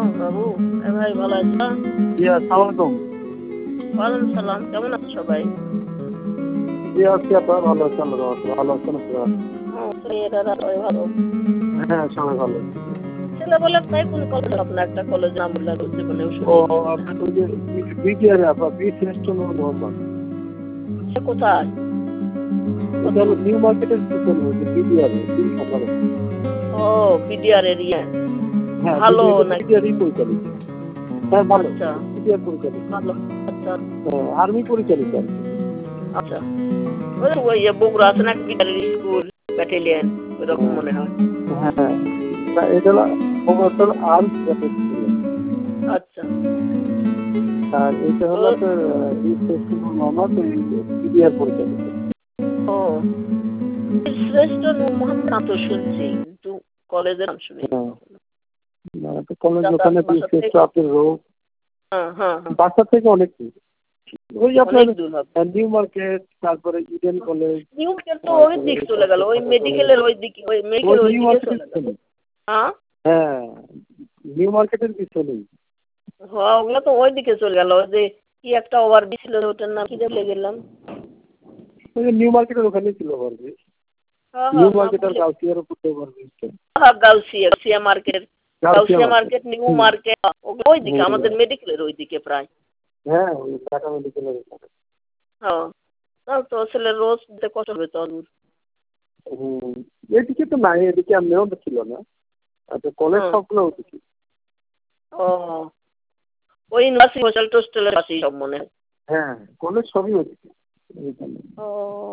বাবু, ভাই ভালো আছো? জি আসসালামু আলাইকুম। ওয়ালাইকুম সালাম। কেমন আছো সবাই? জি আছি আপা, ভালো আছি, আল্লাহর রহমতে। ভালো আছেন আপনারা? এরা সবাই ভালো। হ্যাঁ সবাই ভালো। ছেলেবেলা তাই কোন কলেজ আপনার একটা কলেজ নাম বললেন জীবনে ও আপনার ওই যে বিটিআর আপা, বি শ্রেষ্ঠ নূর মোহাম্মদ। সে কোথায়? ওটা হলো নিউ মার্কেটের পিছনে, ওই যে বিটিআর তিন সকাল। ও বিডিআর এরিয়া। হ্যাঁ ভালো নাকি? বিটিআরই পরিচালিত। হ্যাঁ ভালো, আচ্ছা বিটিআর পরিচালিত। ভালো। আচ্ছা আর্মি পরিচালিত আর কি। আচ্ছা। ওই বগুড়া আছে না বিডিআর স্কুল ব্যাটালিয়ন, ওইরকম মনে হয়। হ্যাঁ এটা হলো আর্মস ব্যাটালিয়ন। আচ্ছা। আর এটা হলো আপনার বি শ্রেষ্ঠ নূর মোহাম্মদ, বিটিআর পরিচালিত। ও শ্রেষ্ঠ নূর মোহাম্মদ নাম তো শুনছি, কিন্তু কলেজের নাম শুনি। কলেজ ওখানে বি শ্রেষ্ঠ আপনার রোড। হ্যাঁ বাসা থেকে অনেক দূর। ওই আপনার অনেক দূর হবে। নিউ মার্কেট, তারপরে ইডেন কলেজ। নিউ মার্কেট তো ওই দিক চলে গেল, ওই মেডিকেলের ওই দিকে, ওই মেডিকেল ওই দিকে চলে গেল। হ্যাঁ নিউ মার্কেটের পিছনেই। হ্যাঁ ওগুলো তো ওই দিকে চলে গেল। ওই যে কি একটা ওভার ব্রিজ ছিল, ওটার নাম কি ভুলে গেলাম। ওই নিউ মার্কেটের ওখানেই ছিল ওভারব্রিজ। নিউ মার্কেট আর গাউসিয়ার উপর ওভারব্রিজটা। হ্যাঁ Gausia market, Gausia market, New Market ওই দিকে, আমাদের মেডিকেলের ওই দিকে প্রায়। হ্যাঁ ওই ঢাকা মেডিকেলের ওখানে। হ্যাঁ তো আসলে রোজ দিতে কষ্ট হবে তো। এদিকে তো নাই, এদিকে এমনিও ছিল না। আচ্ছা কলেজ সবগুলো ওদিকে। ও ওই ইউনিভার্সিটি হোস্টেল টোস্টেলের পাশেই সব মনে হয়। হ্যাঁ কলেজ সবই ওদিকে। ও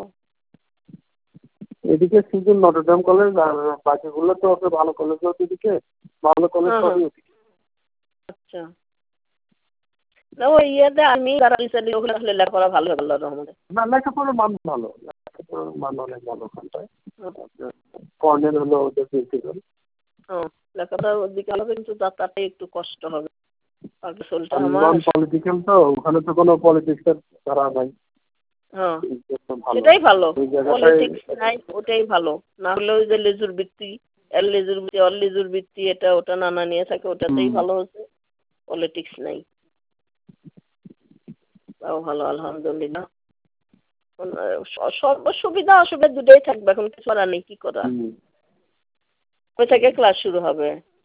এদিকে শুধু নটরডেম কলেজ, আর বাকিগুলো তো ওকে ভালো কলেজ ওদিকে, ভালো কলেজ সবই ওদিকে। আচ্ছা। না ওই ইয়েতে আমি যারা রিসেন্টলি ওখানে আসলে লেখাপড়া ভালো হবে আল্লাহর রহমতে। না লেখাপড়ার মান ভালো, লেখাপড়ার মান অনেক ভালো ওখানটায়। কর্নেল হলো ওদের প্রিন্সিপাল। লেখাপড়ার ওদিকে হবে, কিন্তু তাতে একটু কষ্ট হবে। নন পলিটিক্যাল তো, ওখানে তো কোনো পলিটিক্সের ধারা নাই। সেটাই ভালো, পলিটিক্স নাই, ওটাই ভালো। না হলে ওই যে লেজুর বৃত্তি, এর লেজুর বৃত্তি, অর লেজুর বৃত্তি, এটা ওটা নানা নিয়ে থাকে, ওটাতেই ভালো হচ্ছে। পলিটিক্স নাই, তাও ভালো আলহামদুলিল্লাহ। সব সুবিধা অসুবিধা দুটোই থাকবে, এখন কিছু করার নেই, কি করা। কই থেকে ক্লাস শুরু হবে?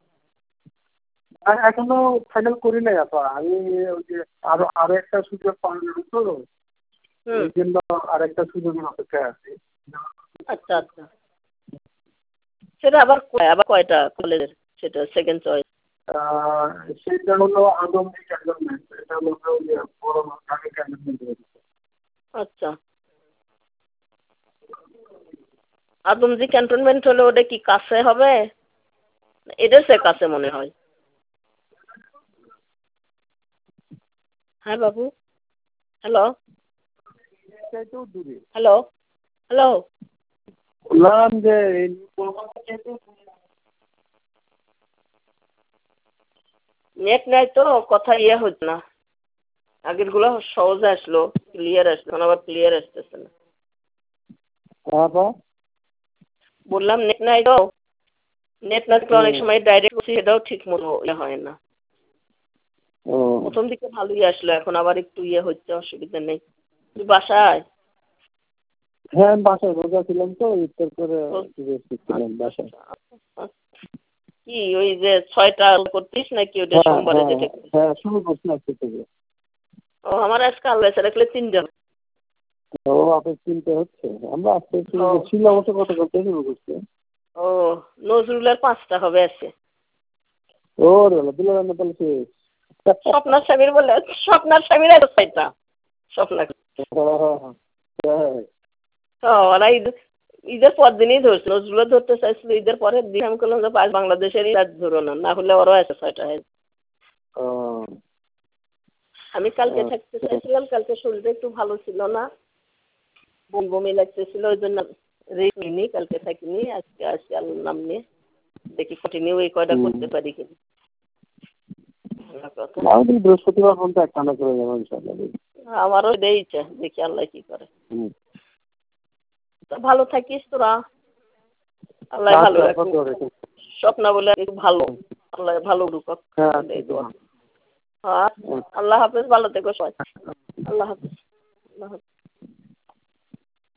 এখনো ফাইনাল করি নাই আপা। আমি ওই যে আরো একটা সুযোগ পাওয়া তো, ওই জন্য আরেকটা সুযোগের অপেক্ষায় আছি। আচ্ছা আচ্ছা। সেটা আবার কয়টা কলেজের সেটা সেকেন্ড চয়েস? সেটা হলো আদমজি ক্যান্টনমেন্ট। এটা হলো বড় ঢাকা ক্যান্টনমেন্ট। আচ্ছা। আদমজি ক্যান্টনমেন্ট হলে ওটা কি কাছে হবে? এদের সে কাছে মনে হয়। হ্যাঁ বাবু, হ্যালো হ্যালো হ্যালো। বললাম যে নেট নাই তো, কথা ইয়ে হচ্ছে না। আগের গুলো সহজে আসলো, ক্লিয়ার আসলো, এখন আবার ক্লিয়ার আসতেছে না। বললাম নেট নাই তো, নেট না থাকলে অনেক সময় ডাইরেক্ট বলছি, সেটাও ঠিক মতো ইয়ে হয় না। প্রথম দিকে ভালোই আসলো, এখন আবার একটু ইয়ে হচ্ছে, অসুবিধা নেই। তুই বাসায়? হ্যাঁ বাসায় রোজা ছিলাম তো, ইফতার করে বাসায়। কি ওই যে 6টা করতিস নাকি ওটা সোমবারে যেটা? হ্যাঁ শুরু করছি আজকে থেকে। ও আমার আজকে আল্লাহ রাখলে 3 জন। ও আপনার চিন্তা হচ্ছে, আমরা আজকে শুরু করছি, অবশ্য গতকাল থেকে শুরু করছি। ও নজরুলের 5টা হবে আছে। ও দিল রান্না তাহলে শেষ। স্বপ্নার স্বামীর বলে, স্বপ্নার স্বামীর এত 6টা স্বপ্নার। ওরা ঈদের পর দিনই ধরছে, নজরুলও ধরতে চাইছিল ঈদের পরের দিন। আমি বললাম যে বাংলাদেশেরই রাত ধরো না, না হলে ওরাও আছে 6টা। আমি কালকে থাকতে চাইছিলাম, কালকে শরীরটা একটু ভালো ছিল না, বমি লাগতেছিল, ওই জন্য রেস্ট নিইনি, কালকে থাকিনি। আজকে আসছি আল্লাহর নাম নিয়ে, দেখি কন্টিনিউ এই কয়টা করতে পারি কিনা। বৃহস্পতিবার পর্যন্ত এক টানা করে যাবো ইনশাআল্লাহ। আমারও এটাই ইচ্ছা, দেখি আল্লাহ কি করে। ভালো থাকিস তোরা, আল্লাহ ভালো রাখুক। স্বপ্না বলে ভালো, আল্লাহ ভালো করুক। হ্যাঁ এই দোয়া। আল্লাহ হাফেজ, ভালো থেকো সবাই। আল্লাহ হাফেজ। আল্লাহ হাফেজ।